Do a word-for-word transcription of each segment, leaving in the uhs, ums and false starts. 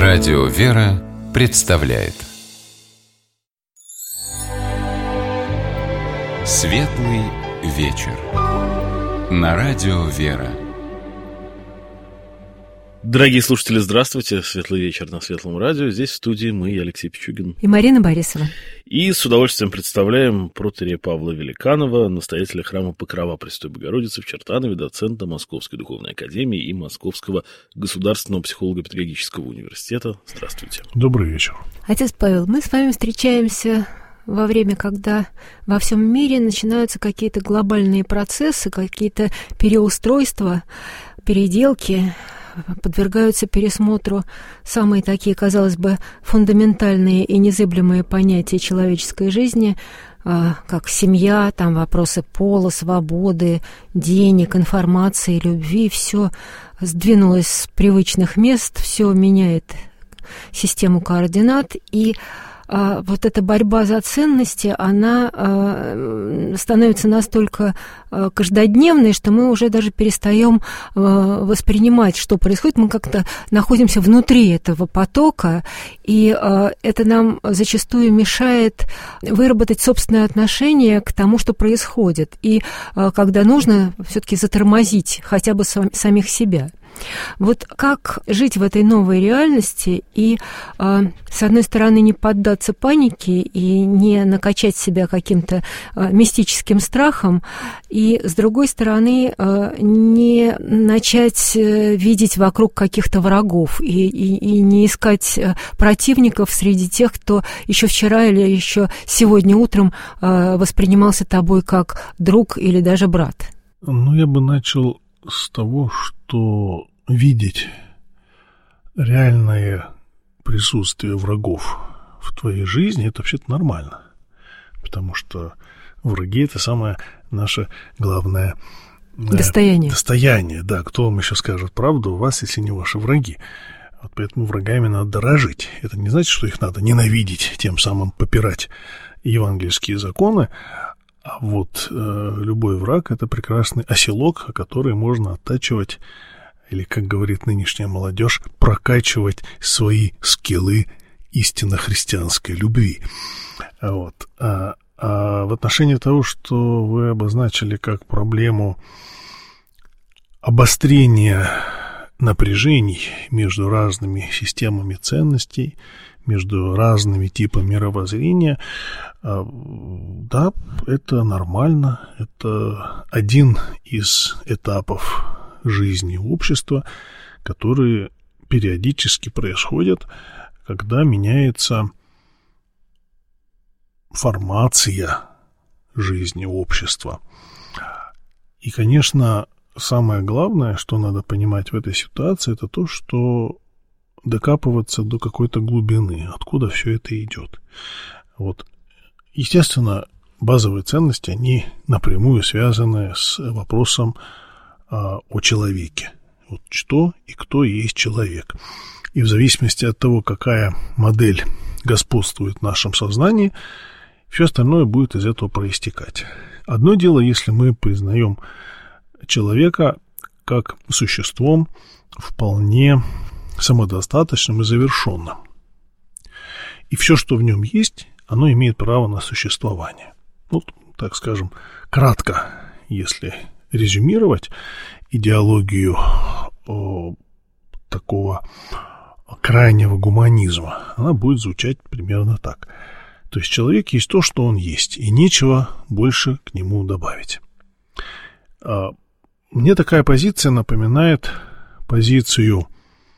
Радио «Вера» представляет Светлый вечер на Радио «Вера». Дорогие слушатели, здравствуйте. Светлый вечер на Светлом радио. Здесь в студии мы, я Алексей Пичугин. И Марина Борисова. И с удовольствием представляем протоиерея Павла Великанова, настоятеля храма Покрова Пресвятой Богородицы в Чертанове, доцента Московской Духовной Академии и Московского Государственного Психолого-Педагогического Университета. Здравствуйте. Добрый вечер. Отец Павел, мы с вами встречаемся во время, когда во всем мире начинаются какие-то глобальные процессы, какие-то переустройства, переделки, подвергаются пересмотру самые такие, казалось бы, фундаментальные и незыблемые понятия человеческой жизни, как семья, там вопросы пола, свободы, денег, информации, любви. Все сдвинулось с привычных мест, все меняет систему координат, и а, вот эта борьба за ценности, она а, становится настолько а, каждодневной, что мы уже даже перестаем а, воспринимать, что происходит. Мы как-то находимся внутри этого потока, и а, это нам зачастую мешает выработать собственное отношение к тому, что происходит, и а, когда нужно все-таки затормозить хотя бы сам, самих себя. Вот как жить в этой новой реальности и, э, с одной стороны, не поддаться панике и не накачать себя каким-то э, мистическим страхом, и, с другой стороны, э, не начать э, видеть вокруг каких-то врагов и, и, и не искать э, противников среди тех, кто еще вчера или еще сегодня утром э, воспринимался тобой как друг или даже брат. Ну, я бы начал с того, что видеть реальное присутствие врагов в твоей жизни — это вообще-то нормально, потому что враги — это самое наше главное достояние. Достояние, да. Кто вам еще скажет правду у вас, если не ваши враги? Вот поэтому врагами надо дорожить. Это не значит, что их надо ненавидеть, тем самым попирать евангельские законы. А вот э, любой враг — это прекрасный оселок, который можно оттачивать, или, как говорит нынешняя молодежь, прокачивать свои скиллы истинно христианской любви. Вот. А, а в отношении того, что вы обозначили как проблему обострения напряжений между разными системами ценностей, между разными типами мировоззрения, да, это нормально, это один из этапов жизни общества, которые периодически происходят, когда меняется формация жизни общества. И, конечно, самое главное, что надо понимать в этой ситуации, это то, что докапываться до какой-то глубины, откуда все это идет. Вот. Естественно, базовые ценности, они напрямую связаны с вопросом а, о человеке. Вот что и кто есть человек. И в зависимости от того, какая модель господствует в нашем сознании, все остальное будет из этого проистекать. Одно дело, если мы признаем человека как существом вполне самодостаточным и завершенным. И все, что в нем есть, оно имеет право на существование. Ну, так скажем, кратко, если резюмировать идеологию о, такого крайнего гуманизма, она будет звучать примерно так. То есть человек есть то, что он есть, и нечего больше к нему добавить. Мне такая позиция напоминает позицию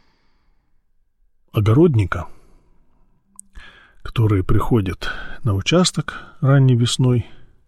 огородника, который приходит на участок ранней весной,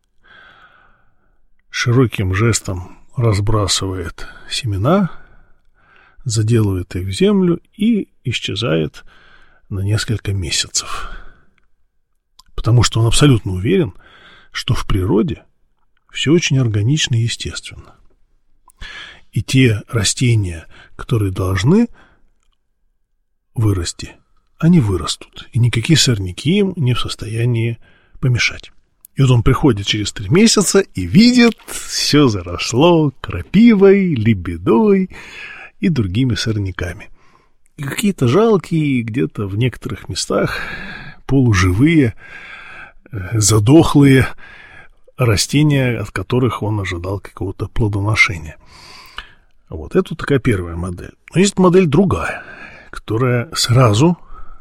широким жестом разбрасывает семена, заделывает их в землю и исчезает на несколько месяцев. Потому что он абсолютно уверен, что в природе все очень органично и естественно. И те растения, которые должны вырасти, они вырастут, и никакие сорняки им не в состоянии помешать. И вот он приходит через три месяца и видит, все заросло крапивой, лебедой и другими сорняками. и какие-то жалкие, где-то в некоторых местах полуживые, задохлые растения, от которых он ожидал какого-то плодоношения. Вот, это такая первая модель. Но есть модель другая, которая сразу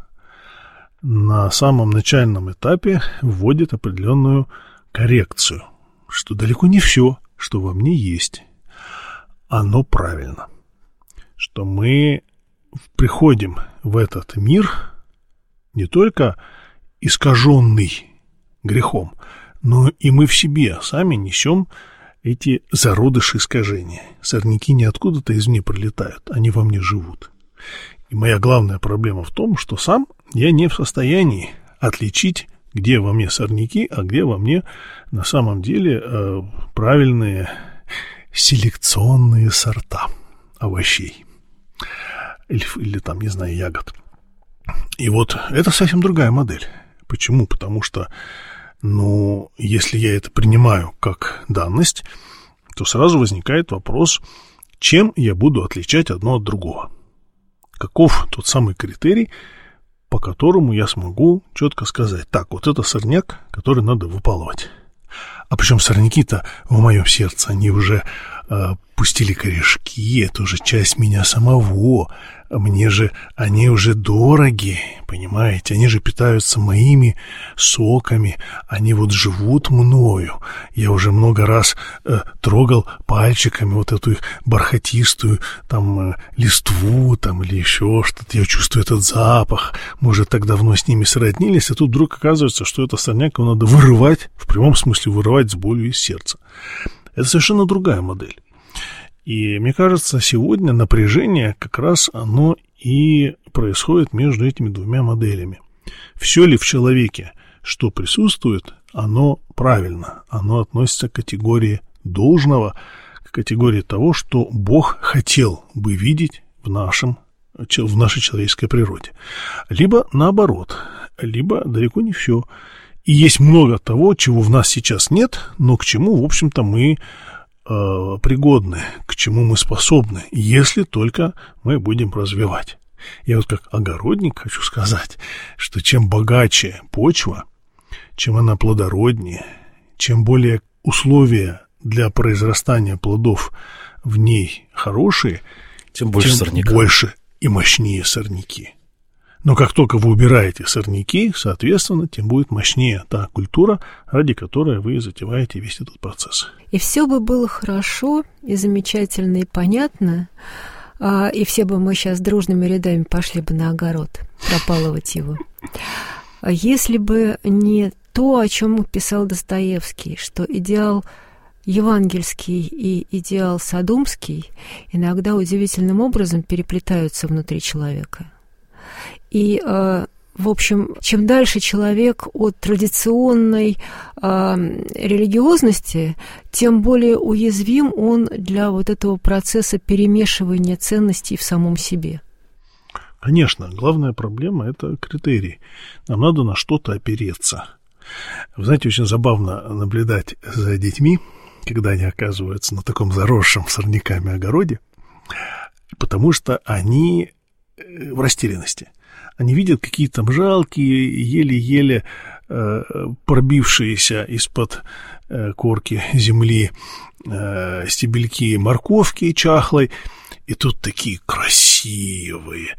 на самом начальном этапе вводит определенную коррекцию, что далеко не все, что во мне есть, оно правильно. Что мы приходим в этот мир не только искаженный грехом, но и мы в себе сами несем эти зародыши искажения. Сорняки не откуда-то извне прилетают, они во мне живут. И моя главная проблема в том, что сам я не в состоянии отличить, где во мне сорняки, а где во мне на самом деле э, правильные селекционные сорта овощей. Или, или там, не знаю, ягод. И вот это совсем другая модель. Почему? Потому что, ну, если я это принимаю как данность, то сразу возникает вопрос, чем я буду отличать одно от другого. Каков тот самый критерий, по которому я смогу четко сказать, так, вот это сорняк, который надо выпалывать. А причем сорняки-то в моем сердце, они уже э, пустили корешки, это уже часть меня самого. Мне же они уже дороги, понимаете? Они же питаются моими соками, они вот живут мною. Я уже много раз э, трогал пальчиками вот эту бархатистую там э, листву там или еще что-то. Я чувствую этот запах. Мы уже так давно с ними сроднились, а тут вдруг оказывается, что это сорняк его надо вырывать, в прямом смысле вырывать с болью из сердца. Это совершенно другая модель. И мне кажется, сегодня напряжение как раз оно и происходит между этими двумя моделями. Все ли в человеке, что присутствует, оно правильно, оно относится к категории должного, к категории того, что Бог хотел бы видеть в, нашем, в нашей человеческой природе. Либо наоборот, либо далеко не все. И есть много того, чего в нас сейчас нет, но к чему, в общем-то, мы пригодны, к чему мы способны, если только мы будем развивать. Я вот как огородник хочу сказать, что чем богаче почва, чем она плодороднее, чем более условия для произрастания плодов в ней хорошие, тем больше тем сорняка. больше и мощнее сорняки. Но как только вы убираете сорняки, соответственно, тем будет мощнее та культура, ради которой вы затеваете весь этот процесс. И все бы было хорошо, и замечательно, и понятно, и все бы мы сейчас дружными рядами пошли бы на огород, пропалывать его. Если бы не то, о чем писал Достоевский, что идеал евангельский и идеал содомский иногда удивительным образом переплетаются внутри человека. И, э, в общем, чем дальше человек от традиционной э, религиозности, тем более уязвим он для вот этого процесса перемешивания ценностей в самом себе. Конечно, главная проблема – это критерий. Нам надо на что-то опереться. Вы знаете, очень забавно наблюдать за детьми, когда они оказываются на таком заросшем сорняками огороде, потому что они в растерянности. Они видят какие-то там жалкие, еле-еле э, пробившиеся из-под э, корки земли э, стебельки морковки чахлой, и тут такие красивые,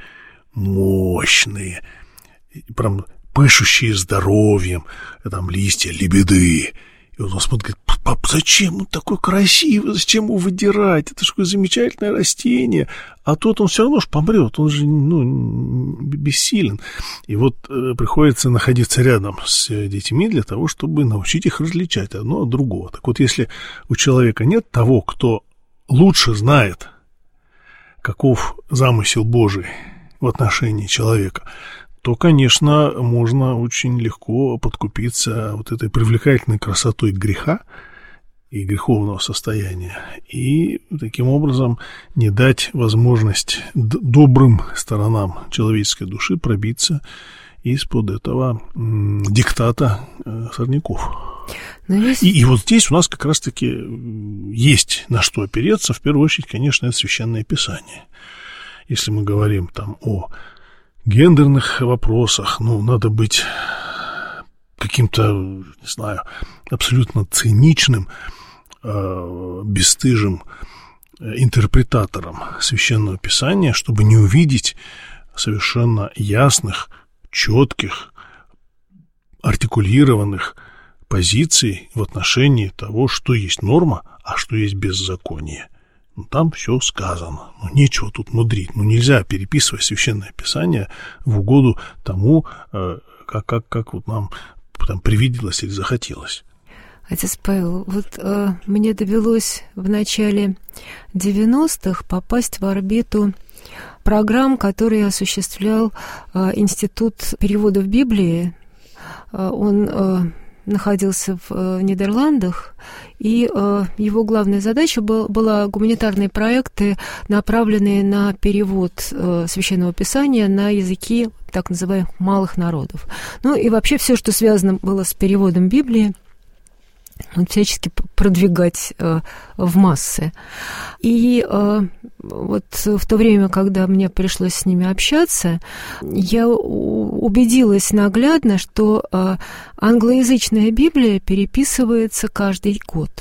мощные, прям пышущие здоровьем, там листья лебеды. И он смотрит, говорит, пап, зачем он такой красивый, зачем его выдирать, это же такое замечательное растение, а тот он все равно ж помрет, он же, ну, бессилен. И вот э, приходится находиться рядом с детьми для того, чтобы научить их различать одно от другого. Так вот, если у человека нет того, кто лучше знает, каков замысел Божий в отношении человека, то, конечно, можно очень легко подкупиться вот этой привлекательной красотой греха и греховного состояния, и таким образом не дать возможность добрым сторонам человеческой души пробиться из-под этого м, диктата э, сорняков. Есть... И, и вот здесь у нас как раз-таки есть на что опереться. В первую очередь, конечно, это Священное Писание. если мы говорим там о гендерных вопросах, ну, надо быть каким-то, не знаю, абсолютно циничным, э, бесстыжим интерпретатором Священного Писания, чтобы не увидеть совершенно ясных, четких, артикулированных позиций в отношении того, что есть норма, а что есть беззаконие. Ну, там все сказано. Ну, нечего тут мудрить. Ну, нельзя переписывать Священное Писание в угоду тому, э, как, как, как вот нам там привиделось или захотелось. Отец Павел, вот э, мне довелось в начале девяностых попасть в орбиту программ, которые осуществлял э, Институт переводов Библии. Э, он э, находился в э, Нидерландах, и э, его главная задача был, была гуманитарные проекты, направленные на перевод э, Священного Писания на языки так называемых малых народов. Ну и вообще все, что связано было с переводом Библии, вот, всячески продвигать э, в массы. И э, вот в то время, когда мне пришлось с ними общаться, я убедилась наглядно, что э, англоязычная Библия переписывается каждый год.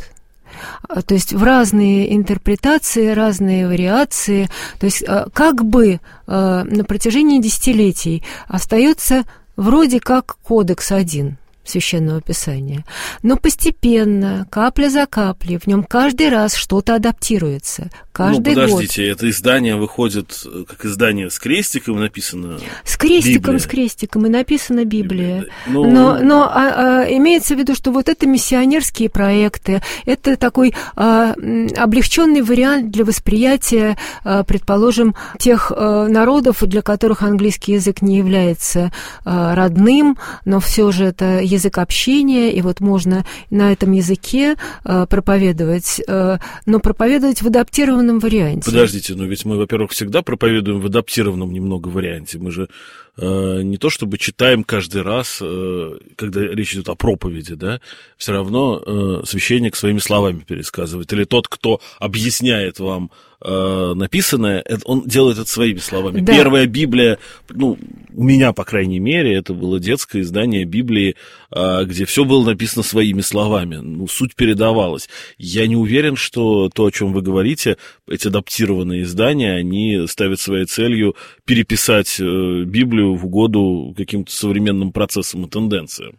То есть в разные интерпретации, разные вариации. То есть как бы на протяжении десятилетий остается вроде как кодекс один Священного Писания. Но постепенно, капля за каплей, в нем каждый раз что-то адаптируется. Каждый ну, подождите, год. Это издание выходит как издание с крестиком написано С крестиком, Библия. с крестиком, и написана Библия. Библия. Ну... Но, но а, а, имеется в виду, что вот это миссионерские проекты, это такой а, облегченный вариант для восприятия, а, предположим, тех а, народов, для которых английский язык не является а, родным, но все же это язык общения, и вот можно на этом языке э, проповедовать, э, но проповедовать в адаптированном варианте. Подождите, но ведь мы, во-первых, всегда проповедуем в адаптированном немного варианте. Мы же э, не то чтобы читаем каждый раз, э, когда речь идет о проповеди, да, все равно э, священник своими словами пересказывает. Или тот, кто объясняет вам э, написанное, это, он делает это своими словами. Да. Первая Библия, ну, у меня, по крайней мере, это было детское издание Библии, э, где все было написано своими словами. Ну, суть передавалась. Я не уверен, что то, о чем вы говорите, эти адаптированные издания, они ставят своей целью переписать э, Библию в угоду каким-то современным процессам и тенденциям.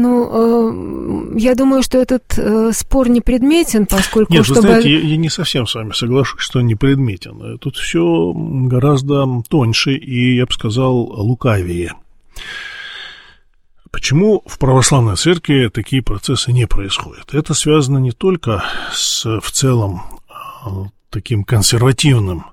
Ну, э, я думаю, что этот э, спор не предметен, поскольку... Нет, чтобы... вы знаете, я, я не совсем с вами соглашусь, что он не предметен. Тут все гораздо тоньше и, я бы сказал, лукавее. Почему в православной церкви такие процессы не происходят? Это связано не только с, в целом, таким консервативным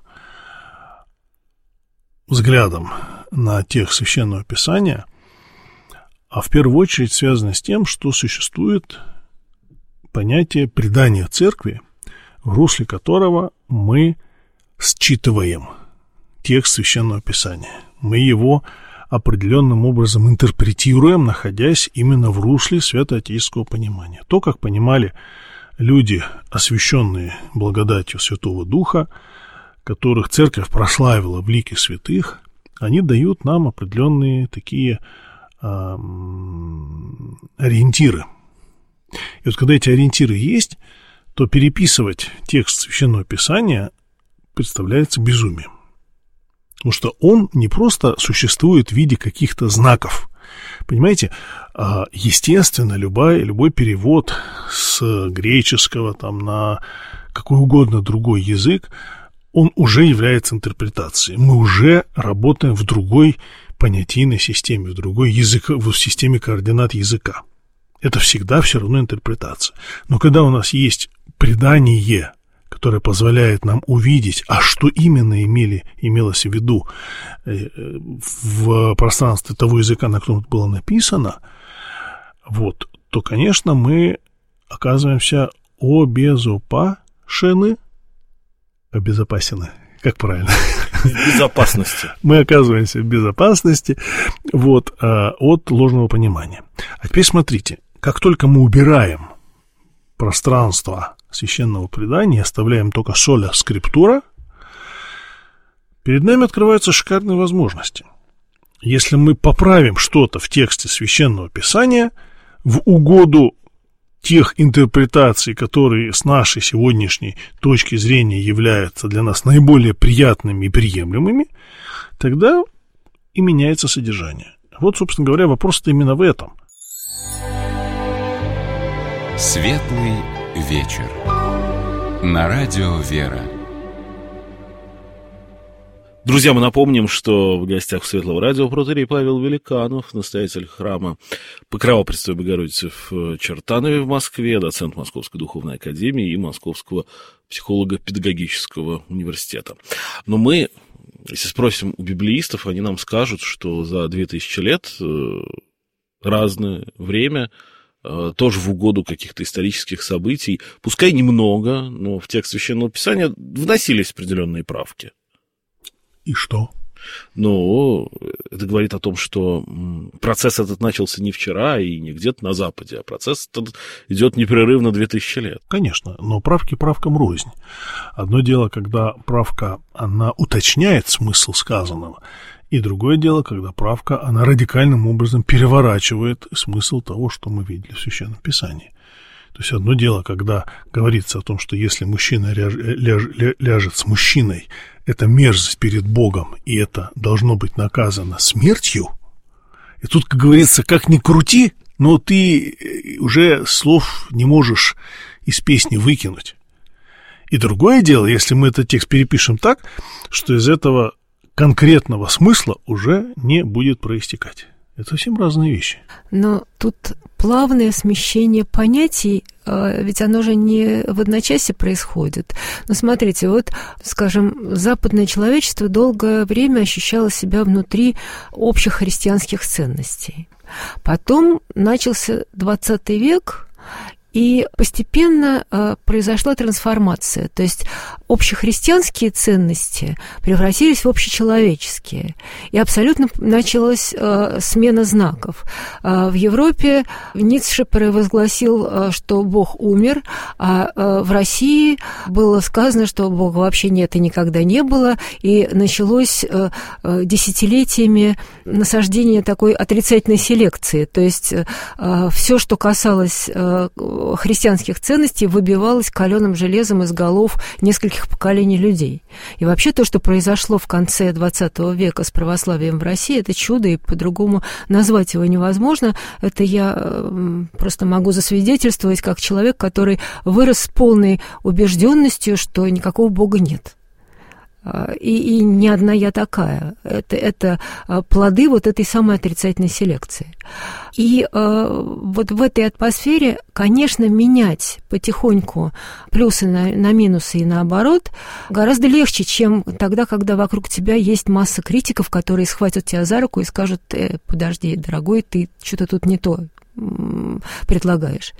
взглядом на текст Священного Писания, а в первую очередь связано с тем, что существует понятие предания церкви, в русле которого мы считываем текст Священного Писания. Мы его определенным образом интерпретируем, находясь именно в русле святоотеческого понимания. То, как понимали люди, освященные благодатью Святого Духа, которых церковь прославила в лике святых, они дают нам определенные такие э, ориентиры. И вот когда эти ориентиры есть, то переписывать текст Священного Писания представляется безумием. Потому что он не просто существует в виде каких-то знаков. Понимаете, естественно, любой, любой перевод с греческого там, на какой угодно другой язык, он уже является интерпретацией. Мы уже работаем в другой понятийной системе, в другой язык, в системе координат языка. Это всегда все равно интерпретация. Но когда у нас есть предание, которое позволяет нам увидеть, а что именно имели, имелось в виду в пространстве того языка, на котором это было написано, вот, то, конечно, мы оказываемся обезопасены, обезопасены, как правильно? В безопасности. Мы оказываемся в безопасности вот, от ложного понимания. А теперь смотрите, как только мы убираем пространство священного предания, оставляем только соля скриптура, Перед нами открываются шикарные возможности. Если мы поправим что-то в тексте Священного Писания в угоду тех интерпретаций, которые с нашей сегодняшней точки зрения являются для нас наиболее приятными и приемлемыми, тогда и меняется содержание. Вот, собственно говоря, вопрос-то именно в этом. Светлый вечер. На радио «Вера». Друзья, мы напомним, что в гостях у Светлого радио протоиерей Павел Великанов, настоятель храма Покрова Пресвятой Богородицы в Чертанове в Москве, доцент Московской духовной академии и Московского психолого-педагогического университета. Но мы, если спросим у библеистов, они нам скажут, что за две тысячи лет разное время, тоже в угоду каких-то исторических событий, пускай немного, но в текст Священного Писания вносились определенные правки. И что? Ну, это говорит о том, что процесс этот начался не вчера и не где-то на Западе, а процесс этот идет непрерывно две тысячи лет. Конечно, но правки правкам рознь. Одно дело, когда правка, она уточняет смысл сказанного, и другое дело, когда правка, она радикальным образом переворачивает смысл того, что мы видели в Священном Писании. То есть одно дело, когда говорится о том, что если мужчина ляж, ляж, ляжет с мужчиной, это мерзость перед Богом, и это должно быть наказано смертью. И тут, как говорится, как ни крути, но ты уже слов не можешь из песни выкинуть. И другое дело, если мы этот текст перепишем так, что из этого конкретного смысла уже не будет проистекать. Это совсем разные вещи. Но тут плавное смещение понятий, ведь оно же не в одночасье происходит. Но смотрите, вот, скажем, западное человечество долгое время ощущало себя внутри общих христианских ценностей. Потом начался двадцатый век, и постепенно э, произошла трансформация. То есть общехристианские ценности превратились в общечеловеческие. И абсолютно началась э, смена знаков. Э, в Европе Ницше провозгласил, э, что Бог умер, а э, в России было сказано, что Бога вообще нет и никогда не было. И началось э, э, десятилетиями насаждение такой отрицательной селекции. То есть э, все, что касалось э, христианских ценностей, выбивалось каленым железом из голов нескольких поколений людей. И вообще то, что произошло в конце двадцатого века с православием в России, это чудо, и по-другому назвать его невозможно. Это я просто могу засвидетельствовать как человек, который вырос с полной убежденностью, что никакого Бога нет. И, и не одна я такая. Это, это плоды вот этой самой отрицательной селекции. И э, вот в этой атмосфере, конечно, менять потихоньку плюсы на, на минусы и наоборот гораздо легче, чем тогда, когда вокруг тебя есть масса критиков, которые схватят тебя за руку и скажут: э, подожди, дорогой, ты что-то тут не то предлагаешь.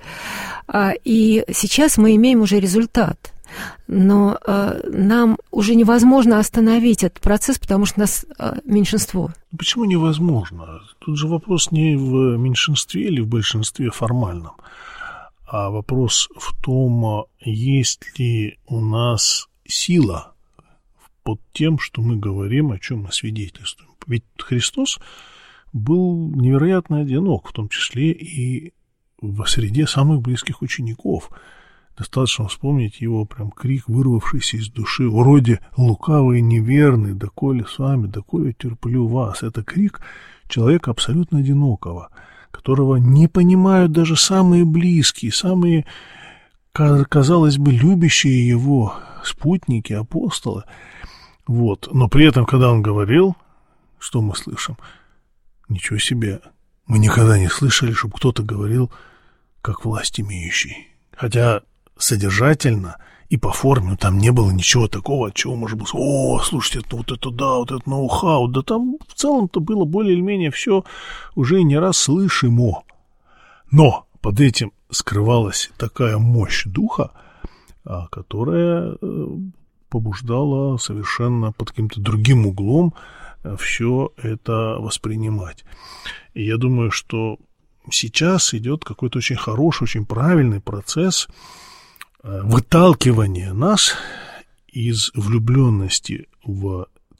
И сейчас мы имеем уже результат. Но э, нам уже невозможно остановить этот процесс, потому что нас э, меньшинство. Почему невозможно? Тут же вопрос не в меньшинстве или в большинстве формальном, а вопрос в том, есть ли у нас сила под тем, что мы говорим, о чем мы свидетельствуем. Ведь Христос был невероятно одинок, в том числе и в среде самых близких учеников. Достаточно вспомнить его прям крик, вырвавшийся из души: «Вроде лукавый и неверный, доколе с вами, доколе терплю вас». Это крик человека абсолютно одинокого, которого не понимают даже самые близкие, самые, казалось бы, любящие его спутники, апостолы. Вот. Но при этом, когда он говорил, что мы слышим? Ничего себе! Мы никогда не слышали, чтобы кто-то говорил как власть имеющий. Хотя содержательно и по форме там не было ничего такого, от чего можно было сказать: о, слушайте, это, вот это да, вот это ноу-хау. Да там в целом-то было более или менее все уже не раз слышимо. Но под этим скрывалась такая мощь духа, которая побуждала совершенно под каким-то другим углом все это воспринимать. И я думаю, что сейчас идет какой-то очень хороший, очень правильный процесс выталкивания нас из влюбленности в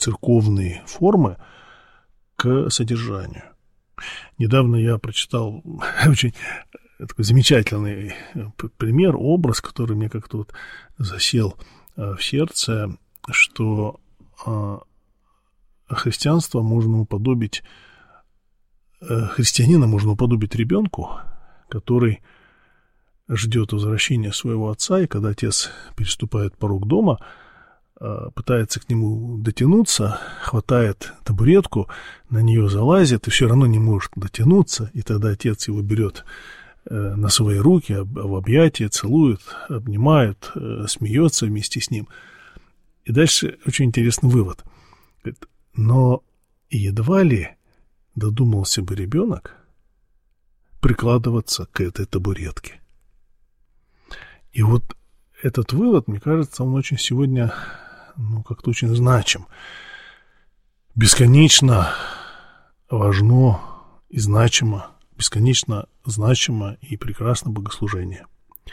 церковные формы к содержанию. Недавно я прочитал очень такой замечательный пример, образ, который мне как-то вот засел в сердце, что христианство можно уподобить, христианина можно уподобить ребенку, который ждет возвращения своего отца, и когда отец переступает порог дома, пытается к нему дотянуться, хватает табуретку, на нее залазит и все равно не может дотянуться, и тогда отец его берет на свои руки, в объятия, целует, обнимает, смеется вместе с ним. И дальше очень интересный вывод. Но едва ли додумался бы ребенок прикладываться к этой табуретке. И вот этот вывод, мне кажется, он очень сегодня, ну, как-то очень значим. Бесконечно важно и значимо, бесконечно значимо и прекрасно богослужение.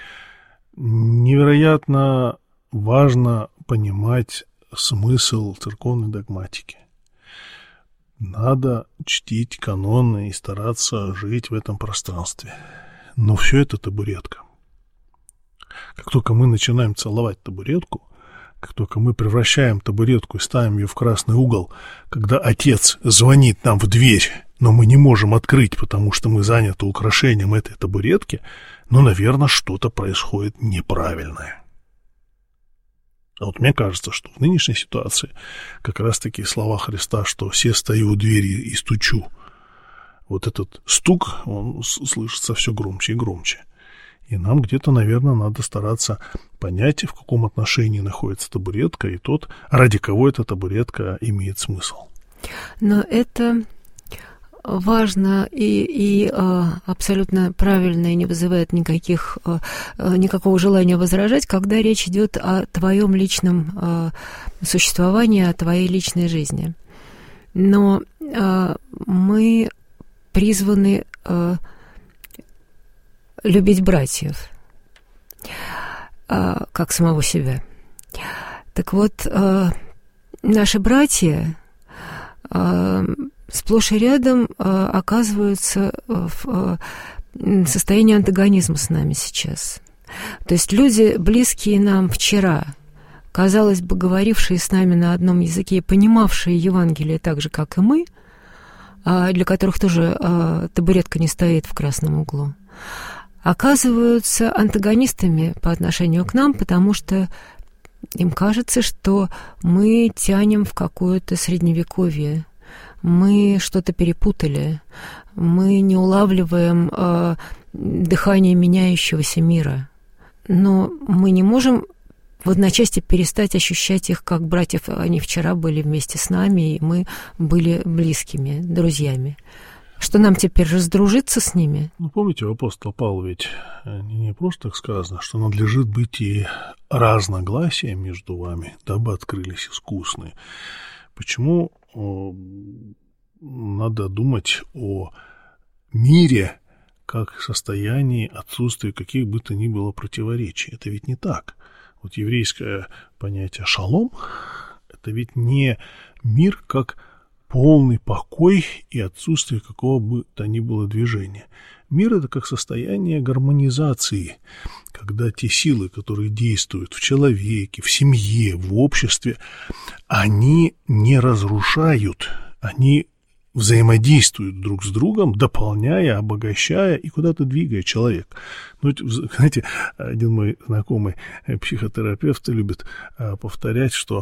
Невероятно важно понимать смысл церковной догматики. Надо чтить каноны и стараться жить в этом пространстве. Но все это табуретка. Как только мы начинаем целовать табуретку, как только мы превращаем табуретку и ставим ее в красный угол, когда отец звонит нам в дверь, но мы не можем открыть, потому что мы заняты украшением этой табуретки, ну, наверное, что-то происходит неправильное. А вот мне кажется, что в нынешней ситуации как раз-таки слова Христа, что «се стою у двери и стучу», вот этот стук, он слышится все громче и громче. И нам где-то, наверное, надо стараться понять, в каком отношении находится табуретка и тот, ради кого эта табуретка имеет смысл. Но это важно и, и а, абсолютно правильно, и не вызывает никаких, а, никакого желания возражать, когда речь идет о твоем личном а, существовании, о твоей личной жизни. Но а, мы призваны а, любить братьев, а, как самого себя. Так вот, а, наши братья а, сплошь и рядом а, оказываются в а, состоянии антагонизма с нами сейчас. То есть люди, близкие нам вчера, казалось бы, говорившие с нами на одном языке и понимавшие Евангелие так же, как и мы, а для которых тоже а, табуретка не стоит в красном углу, оказываются антагонистами по отношению к нам, потому что им кажется, что мы тянем в какое-то средневековье, мы что-то перепутали, мы не улавливаем э, дыхание меняющегося мира. Но мы не можем в одночасье перестать ощущать их как братьев. Они вчера были вместе с нами, и мы были близкими, друзьями. Что нам теперь раздружиться с ними? Ну, помните, у апостола Павла ведь не просто так сказано, что надлежит быть и разногласия между вами, дабы открылись искусные. Почему о, надо думать о мире как состоянии отсутствия каких бы то ни было противоречий? Это ведь не так. Вот еврейское понятие «шалом» — это ведь не мир как полный покой и отсутствие какого бы то ни было движения. Мир — это как состояние гармонизации, когда те силы, которые действуют в человеке, в семье, в обществе, они не разрушают, они взаимодействуют друг с другом, дополняя, обогащая и куда-то двигая человека. Ну, знаете, один мой знакомый психотерапевт любит повторять, что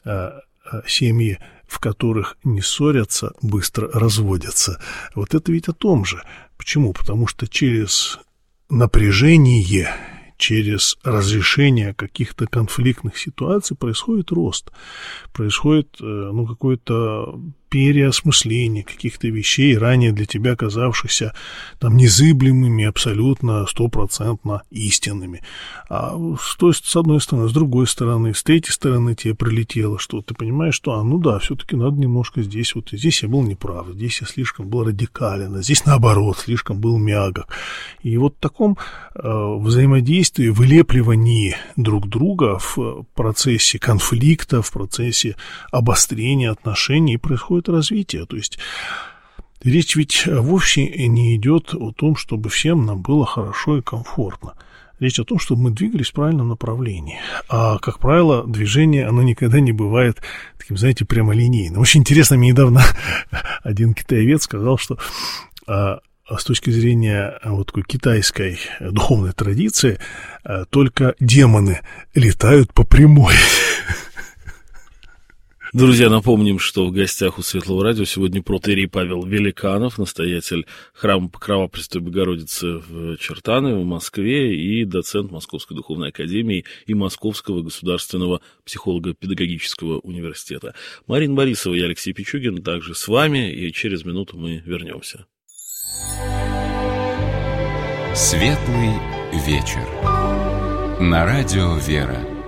семьи, в которых не ссорятся, быстро разводятся. Вот это ведь о том же. Почему? Потому что через напряжение, через разрешение каких-то конфликтных ситуаций происходит рост, происходит ну, какое-то переосмысление каких-то вещей, ранее для тебя казавшихся там незыблемыми, абсолютно стопроцентно истинными. А с, той, с одной стороны, с другой стороны, с третьей стороны тебе прилетело, что ты понимаешь, что, а, ну да, все-таки надо немножко здесь, вот здесь я был неправ, здесь я слишком был радикален, а здесь наоборот, слишком был мягок. И вот в таком э, взаимодействии взаимодействии, вылепливании друг друга в процессе конфликта, в процессе обострения отношений происходит развитие. То есть речь ведь вовсе не идет о том, чтобы всем нам было хорошо и комфортно. Речь о том, чтобы мы двигались в правильном направлении. А, как правило, движение, оно никогда не бывает таким, знаете, прямолинейным. Очень интересно, мне недавно один китаевед сказал, что а, с точки зрения вот такой китайской духовной традиции а, только демоны летают по прямой. Друзья, напомним, что в гостях у Светлого Радио сегодня протоиерей Павел Великанов, настоятель храма Покрова Пресвятой Богородицы в Чертанове, в Москве, и доцент Московской Духовной Академии и Московского государственного психолого-педагогического университета. Марина Борисова и Алексей Пичугин также с вами, и через минуту мы вернемся. Светлый вечер. На радио «Вера».